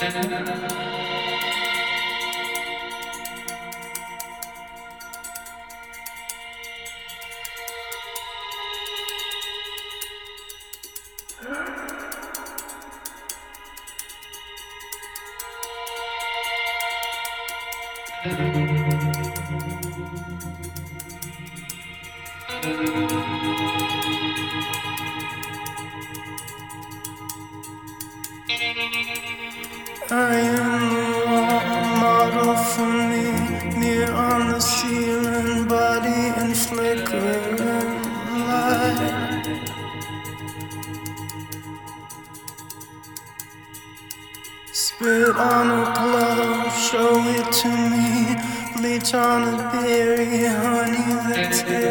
I am the role model for me, near on the ceiling, body and flickering light. Spit on a glove, show it to me, bleach on a berry, honey that's